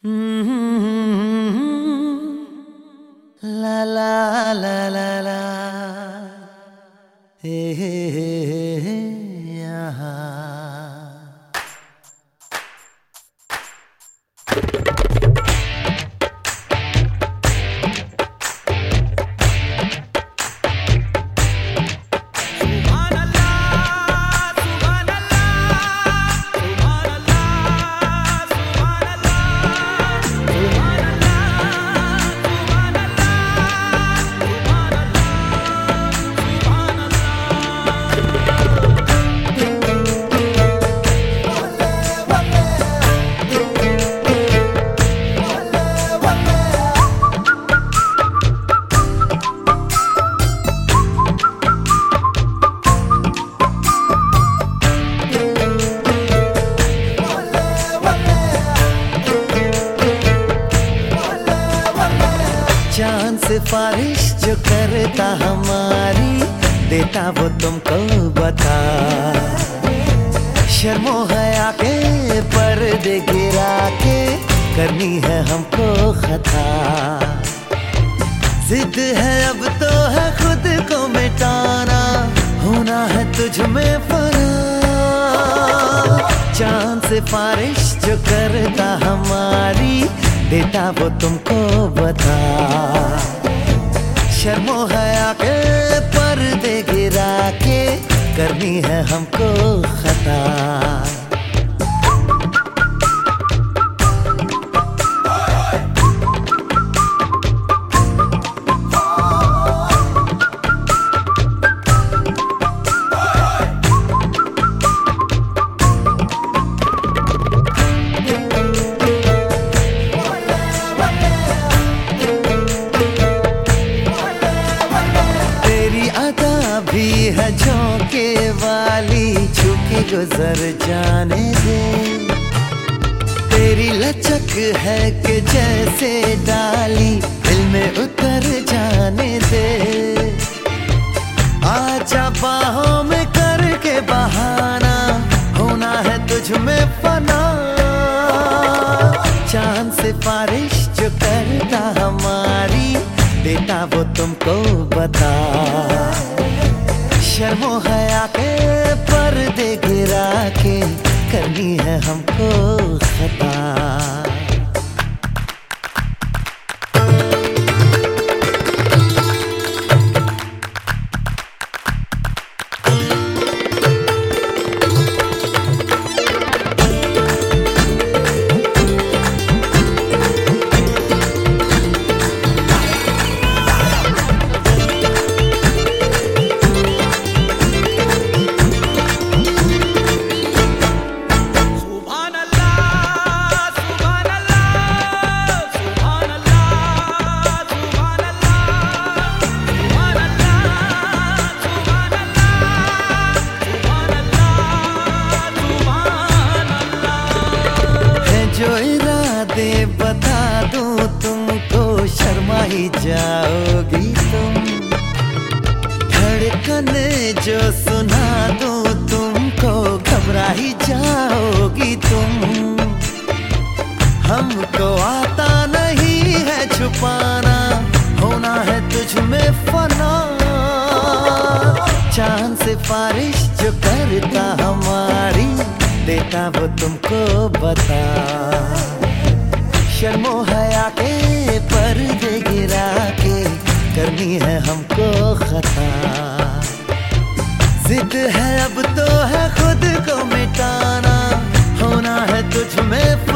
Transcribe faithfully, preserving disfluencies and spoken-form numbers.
ला ला ला ला ला हे हे हे हे यहाँ चांद सिफारिश जो करता हमारी देता वो तुमको बता। शर्मो हया के पर्दे गिरा के करनी है हमको खता। जिद है अब तो है खुद को मिटाना, होना है तुझ में फना। चांद सिफारिश जो करता हमारी देता वो तुमको बता। शर्मो हया के पर्दे गिरा के करनी है हमको खता। भी है झोंके वाली, झुकी गुजर जाने दे। तेरी लचक है कि जैसे डाली दिल में उतर जाने दे। आजा बाहों में करके बहाना, होना है तुझ में फना। चांद सिफारिश जो करता हमारी देता वो तुमको बता। शर्मो हया के पर्दे गिरा के करनी है हमको खता। जो इरादे बता दूं तुमको शर्मा ही जाओगी तुम। धड़कन जो सुना दूं तुमको घबरा ही जाओगी तुम। हमको आता नहीं है छुपाना, होना है तुझ में फना। चांद सिफारिश जो करता हमारी देता वो तुमको बता। शर्मो हया के पर्दे गिरा के करनी है हमको खता। जिद है अब तो है खुद को मिटाना, होना है तुझ में